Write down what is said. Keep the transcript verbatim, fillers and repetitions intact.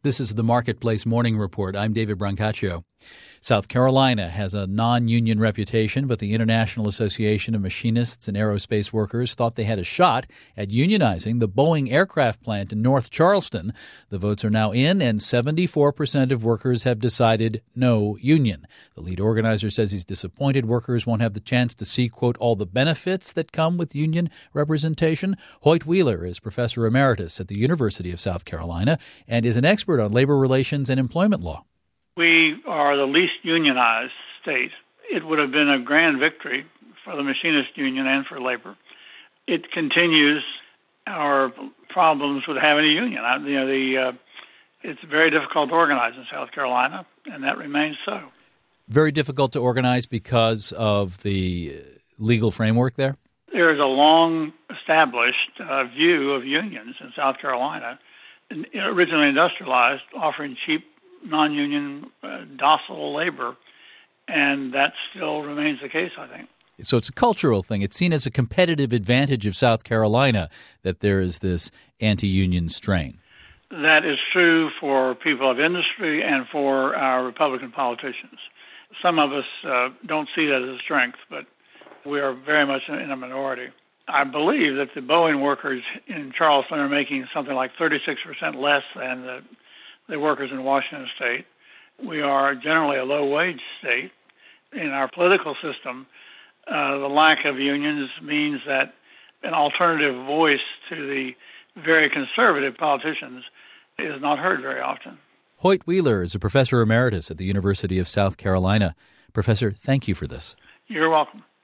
This is the Marketplace Morning Report. I'm David Brancaccio. South Carolina has a non-union reputation, but the International Association of Machinists and Aerospace Workers thought they had a shot at unionizing the Boeing aircraft plant in North Charleston. The votes are now in, and seventy-four percent of workers have decided no union. The lead organizer says he's disappointed workers won't have the chance to see, quote, all the benefits that come with union representation. Hoyt Wheeler is professor emeritus at the University of South Carolina and is an expert on labor relations and employment law. We are the least unionized state. It would have been a grand victory for the machinist union and for labor. It continues our problems with having a union. You know, the uh, it's very difficult to organize in South Carolina, and that remains so. Very difficult to organize because of the legal framework there? There is a long-established uh, view of unions in South Carolina, originally industrialized, offering cheap non-union, uh, docile labor, and that still remains the case, I think. So it's a cultural thing. It's seen as a competitive advantage of South Carolina that there is this anti-union strain. That is true for people of industry and for our Republican politicians. Some of us uh, don't see that as a strength, but we are very much in a minority. I believe that the Boeing workers in Charleston are making something like thirty-six percent less than the the workers in Washington State. We are generally a low-wage state. In our political system, uh, the lack of unions means that an alternative voice to the very conservative politicians is not heard very often. Hoyt Wheeler is a professor emeritus at the University of South Carolina. Professor, thank you for this. You're welcome.